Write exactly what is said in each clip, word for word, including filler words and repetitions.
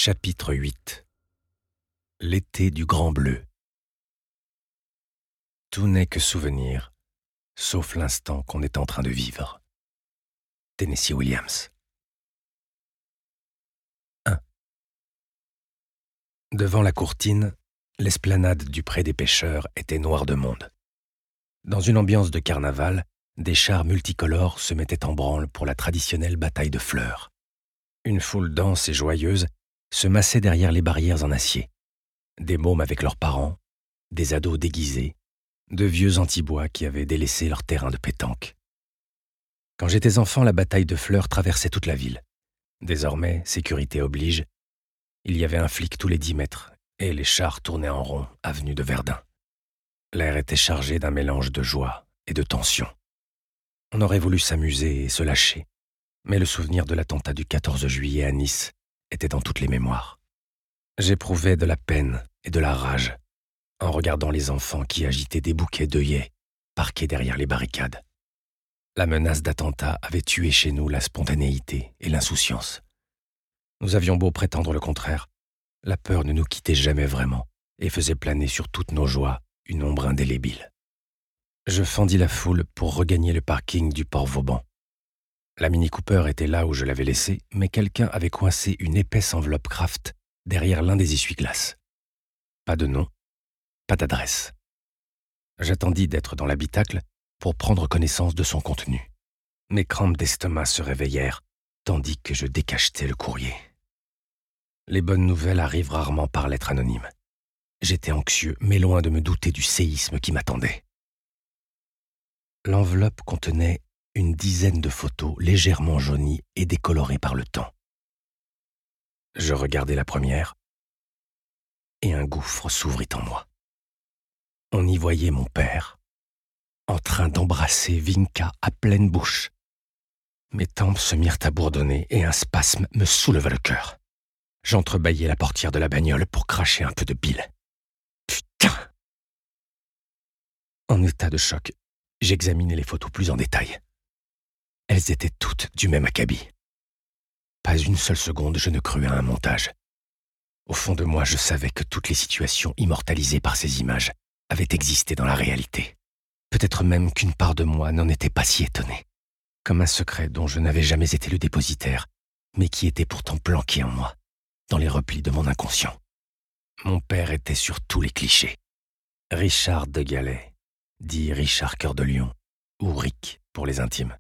Chapitre huit. L'été du Grand Bleu. Tout n'est que souvenir, sauf l'instant qu'on est en train de vivre. Tennessee Williams. un. Devant la courtine, l'esplanade du Pré des Pêcheurs était noire de monde. Dans une ambiance de carnaval, des chars multicolores se mettaient en branle pour la traditionnelle bataille de fleurs. Une foule dense et joyeuse se massait derrière les barrières en acier. Des mômes avec leurs parents, des ados déguisés, de vieux antibois qui avaient délaissé leur terrain de pétanque. Quand j'étais enfant, la bataille de fleurs traversait toute la ville. Désormais, sécurité oblige, il y avait un flic tous les dix mètres et les chars tournaient en rond, avenue de Verdun. L'air était chargé d'un mélange de joie et de tension. On aurait voulu s'amuser et se lâcher, mais le souvenir de l'attentat du quatorze juillet à Nice était dans toutes les mémoires. J'éprouvais de la peine et de la rage en regardant les enfants qui agitaient des bouquets d'œillets parqués derrière les barricades. La menace d'attentat avait tué chez nous la spontanéité et l'insouciance. Nous avions beau prétendre le contraire, la peur ne nous quittait jamais vraiment et faisait planer sur toutes nos joies une ombre indélébile. Je fendis la foule pour regagner le parking du Port Vauban. La Mini Cooper était là où je l'avais laissée, mais quelqu'un avait coincé une épaisse enveloppe Kraft derrière l'un des essuie-glaces. Pas de nom, pas d'adresse. J'attendis d'être dans l'habitacle pour prendre connaissance de son contenu. Mes crampes d'estomac se réveillèrent, tandis que je décachetais le courrier. Les bonnes nouvelles arrivent rarement par lettre anonyme. J'étais anxieux, mais loin de me douter du séisme qui m'attendait. L'enveloppe contenait une dizaine de photos légèrement jaunies et décolorées par le temps. Je regardai la première, et un gouffre s'ouvrit en moi. On y voyait mon père, en train d'embrasser Vinka à pleine bouche. Mes tempes se mirent à bourdonner et un spasme me souleva le cœur. J'entrebâillai la portière de la bagnole pour cracher un peu de bile. Putain! En état de choc, j'examinai les photos plus en détail. Elles étaient toutes du même acabit. Pas une seule seconde je ne crus à un montage. Au fond de moi, je savais que toutes les situations immortalisées par ces images avaient existé dans la réalité. Peut-être même qu'une part de moi n'en était pas si étonnée. Comme un secret dont je n'avais jamais été le dépositaire, mais qui était pourtant planqué en moi, dans les replis de mon inconscient. Mon père était sur tous les clichés. Richard de Galais, dit Richard Cœur de Lion, ou Rick pour les intimes.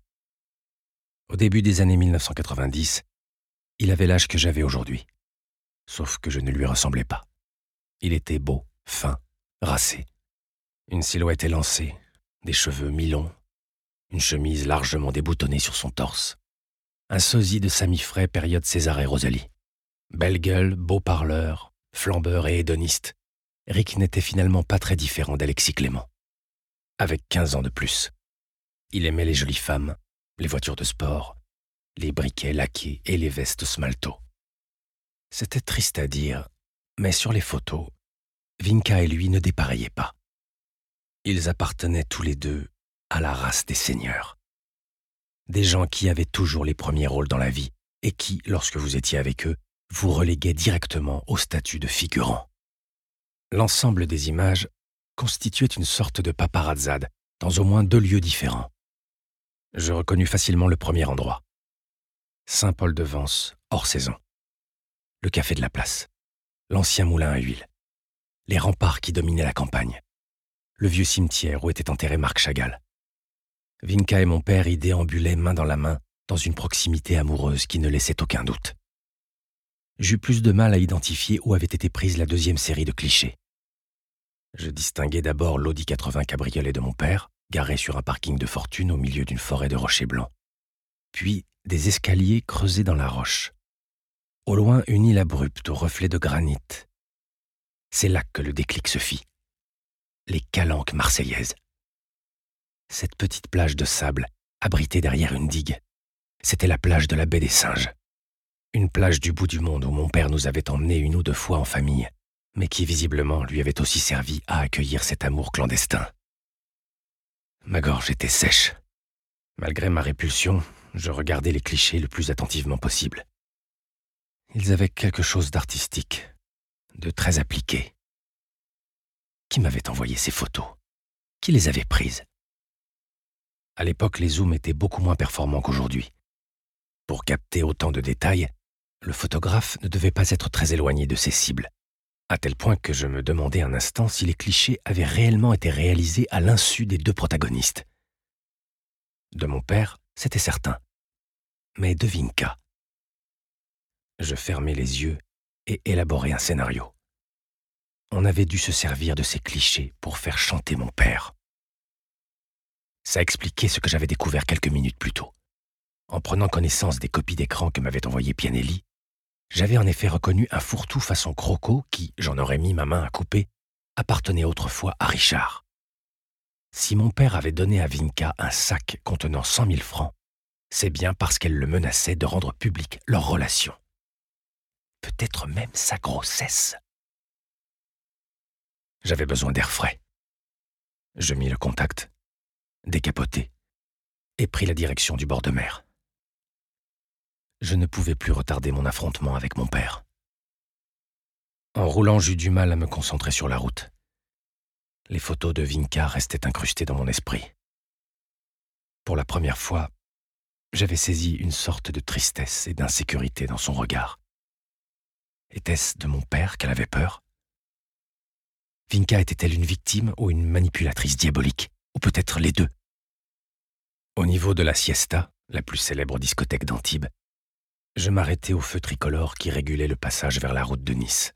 Au début des années mille neuf cent quatre-vingt-dix, il avait l'âge que j'avais aujourd'hui. Sauf que je ne lui ressemblais pas. Il était beau, fin, racé. Une silhouette élancée, des cheveux mi-longs, une chemise largement déboutonnée sur son torse. Un sosie de Sami Frey période César et Rosalie. Belle gueule, beau parleur, flambeur et hédoniste, Rick n'était finalement pas très différent d'Alexis Clément. Avec quinze ans de plus. Il aimait les jolies femmes, les voitures de sport, les briquets laqués et les vestes smalto. C'était triste à dire, mais sur les photos, Vinka et lui ne dépareillaient pas. Ils appartenaient tous les deux à la race des seigneurs. Des gens qui avaient toujours les premiers rôles dans la vie et qui, lorsque vous étiez avec eux, vous reléguaient directement au statut de figurant. L'ensemble des images constituait une sorte de paparazzade dans au moins deux lieux différents. Je reconnus facilement le premier endroit. Saint-Paul-de-Vence, hors saison. Le café de la place. L'ancien moulin à huile. Les remparts qui dominaient la campagne. Le vieux cimetière où était enterré Marc Chagall. Vinka et mon père y déambulaient main dans la main dans une proximité amoureuse qui ne laissait aucun doute. J'eus plus de mal à identifier où avait été prise la deuxième série de clichés. Je distinguai d'abord l'Audi quatre-vingts cabriolet de mon père, garé sur un parking de fortune au milieu d'une forêt de rochers blancs. Puis des escaliers creusés dans la roche. Au loin, une île abrupte aux reflets de granit. C'est là que le déclic se fit. Les calanques marseillaises. Cette petite plage de sable, abritée derrière une digue, c'était la plage de la baie des Singes. Une plage du bout du monde où mon père nous avait emmenés une ou deux fois en famille, mais qui visiblement lui avait aussi servi à accueillir cet amour clandestin. Ma gorge était sèche. Malgré ma répulsion, je regardais les clichés le plus attentivement possible. Ils avaient quelque chose d'artistique, de très appliqué. Qui m'avait envoyé ces photos? Qui les avait prises? À l'époque, les zooms étaient beaucoup moins performants qu'aujourd'hui. Pour capter autant de détails, le photographe ne devait pas être très éloigné de ses cibles, à tel point que je me demandais un instant si les clichés avaient réellement été réalisés à l'insu des deux protagonistes. De mon père, c'était certain. Mais de Vinka. Je fermai les yeux et élaborai un scénario. On avait dû se servir de ces clichés pour faire chanter mon père. Ça expliquait ce que j'avais découvert quelques minutes plus tôt. En prenant connaissance des copies d'écran que m'avait envoyé Pianelli, j'avais en effet reconnu un fourre-tout façon croco qui, j'en aurais mis ma main à couper, appartenait autrefois à Richard. Si mon père avait donné à Vinka un sac contenant cent mille francs, c'est bien parce qu'elle le menaçait de rendre publique leur relation. Peut-être même sa grossesse. J'avais besoin d'air frais. Je mis le contact, décapotai, et pris la direction du bord de mer. Je ne pouvais plus retarder mon affrontement avec mon père. En roulant, j'eus du mal à me concentrer sur la route. Les photos de Vinka restaient incrustées dans mon esprit. Pour la première fois, j'avais saisi une sorte de tristesse et d'insécurité dans son regard. Était-ce de mon père qu'elle avait peur? Vinka était-elle une victime ou une manipulatrice diabolique? Ou peut-être les deux? Au niveau de la Siesta, la plus célèbre discothèque d'Antibes, je m'arrêtai au feu tricolore qui régulait le passage vers la route de Nice.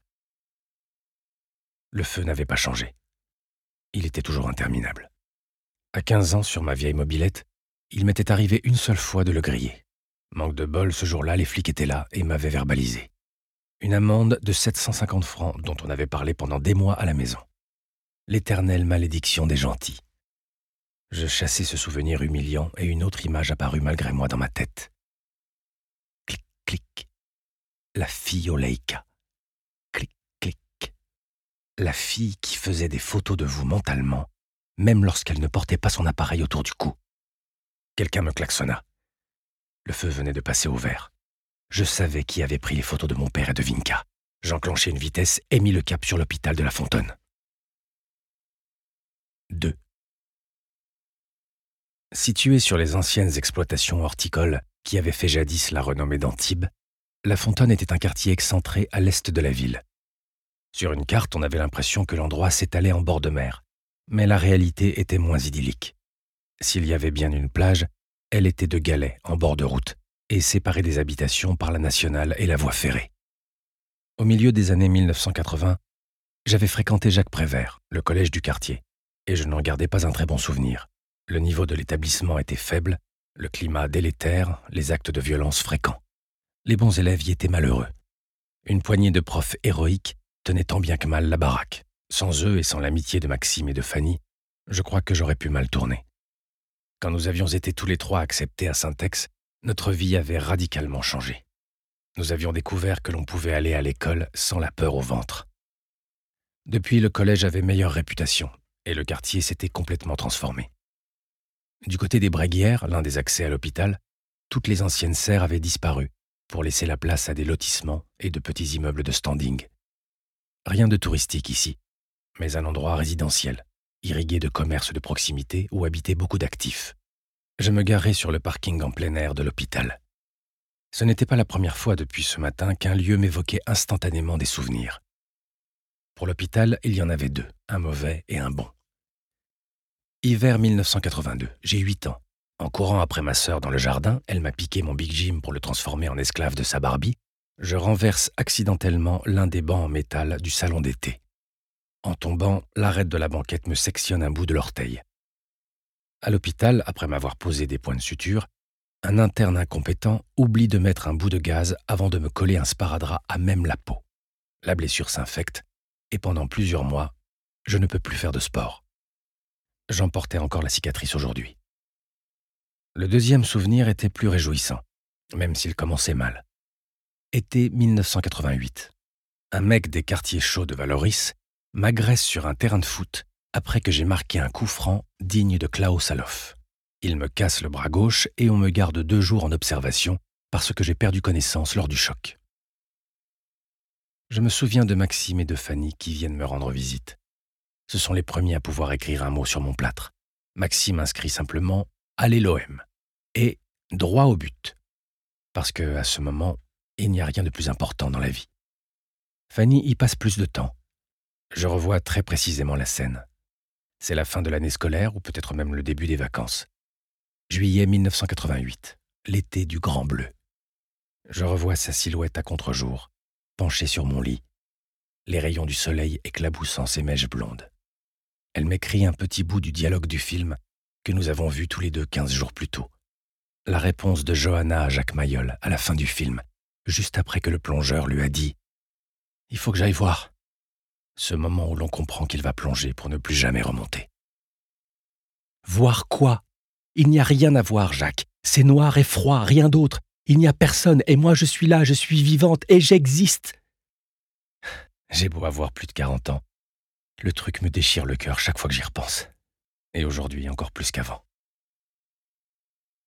Le feu n'avait pas changé. Il était toujours interminable. À quinze ans, sur ma vieille mobilette, il m'était arrivé une seule fois de le griller. Manque de bol, ce jour-là, les flics étaient là et m'avaient verbalisé. Une amende de sept cent cinquante francs dont on avait parlé pendant des mois à la maison. L'éternelle malédiction des gentils. Je chassai ce souvenir humiliant et une autre image apparut malgré moi dans ma tête. Clic, clic. La fille au Leica. Clic, clic. La fille qui faisait des photos de vous mentalement, même lorsqu'elle ne portait pas son appareil autour du cou. Quelqu'un me klaxonna. Le feu venait de passer au vert. Je savais qui avait pris les photos de mon père et de Vinka. J'enclenchai une vitesse et mis le cap sur l'hôpital de La Fontaine. deux. Située sur les anciennes exploitations horticoles qui avaient fait jadis la renommée d'Antibes, La Fontaine était un quartier excentré à l'est de la ville. Sur une carte, on avait l'impression que l'endroit s'étalait en bord de mer, mais la réalité était moins idyllique. S'il y avait bien une plage, elle était de galets en bord de route et séparée des habitations par la nationale et la voie ferrée. Au milieu des années mille neuf cent quatre-vingts, j'avais fréquenté Jacques Prévert, le collège du quartier, et je n'en gardais pas un très bon souvenir. Le niveau de l'établissement était faible, le climat délétère, les actes de violence fréquents. Les bons élèves y étaient malheureux. Une poignée de profs héroïques tenait tant bien que mal la baraque. Sans eux et sans l'amitié de Maxime et de Fanny, je crois que j'aurais pu mal tourner. Quand nous avions été tous les trois acceptés à Saint-Ex, notre vie avait radicalement changé. Nous avions découvert que l'on pouvait aller à l'école sans la peur au ventre. Depuis, le collège avait meilleure réputation et le quartier s'était complètement transformé. Du côté des Bréguières, l'un des accès à l'hôpital, toutes les anciennes serres avaient disparu pour laisser la place à des lotissements et de petits immeubles de standing. Rien de touristique ici, mais un endroit résidentiel, irrigué de commerces de proximité où habitaient beaucoup d'actifs. Je me garai sur le parking en plein air de l'hôpital. Ce n'était pas la première fois depuis ce matin qu'un lieu m'évoquait instantanément des souvenirs. Pour l'hôpital, il y en avait deux, un mauvais et un bon. Hiver mille neuf cent quatre-vingt-deux, j'ai huit ans. En courant après ma sœur dans le jardin, elle m'a piqué mon Big Jim pour le transformer en esclave de sa Barbie. Je renverse accidentellement l'un des bancs en métal du salon d'été. En tombant, l'arête de la banquette me sectionne un bout de l'orteil. À l'hôpital, après m'avoir posé des points de suture, un interne incompétent oublie de mettre un bout de gaz avant de me coller un sparadrap à même la peau. La blessure s'infecte et pendant plusieurs mois, je ne peux plus faire de sport. J'en portais encore la cicatrice aujourd'hui. Le deuxième souvenir était plus réjouissant, même s'il commençait mal. Été mille neuf cent quatre-vingt-huit. Un mec des quartiers chauds de Valoris m'agresse sur un terrain de foot après que j'ai marqué un coup franc digne de Klaus Aloff. Il me casse le bras gauche et on me garde deux jours en observation parce que j'ai perdu connaissance lors du choc. Je me souviens de Maxime et de Fanny qui viennent me rendre visite. Ce sont les premiers à pouvoir écrire un mot sur mon plâtre. Maxime inscrit simplement « Allez l'O M » et « Droit au but ». Parce que, à ce moment, il n'y a rien de plus important dans la vie. Fanny y passe plus de temps. Je revois très précisément la scène. C'est la fin de l'année scolaire ou peut-être même le début des vacances. Juillet mille neuf cent quatre-vingt-huit, l'été du Grand Bleu. Je revois sa silhouette à contre-jour, penchée sur mon lit, les rayons du soleil éclaboussant ses mèches blondes. Elle m'écrit un petit bout du dialogue du film que nous avons vu tous les deux quinze jours plus tôt. La réponse de Johanna à Jacques Mayol à la fin du film, juste après que le plongeur lui a dit « Il faut que j'aille voir ». Ce moment où l'on comprend qu'il va plonger pour ne plus jamais remonter. Voir quoi? Il n'y a rien à voir, Jacques. C'est noir et froid, rien d'autre. Il n'y a personne, et moi je suis là, je suis vivante, et j'existe. J'ai beau avoir plus de quarante ans. Le truc me déchire le cœur chaque fois que j'y repense. Et aujourd'hui encore plus qu'avant.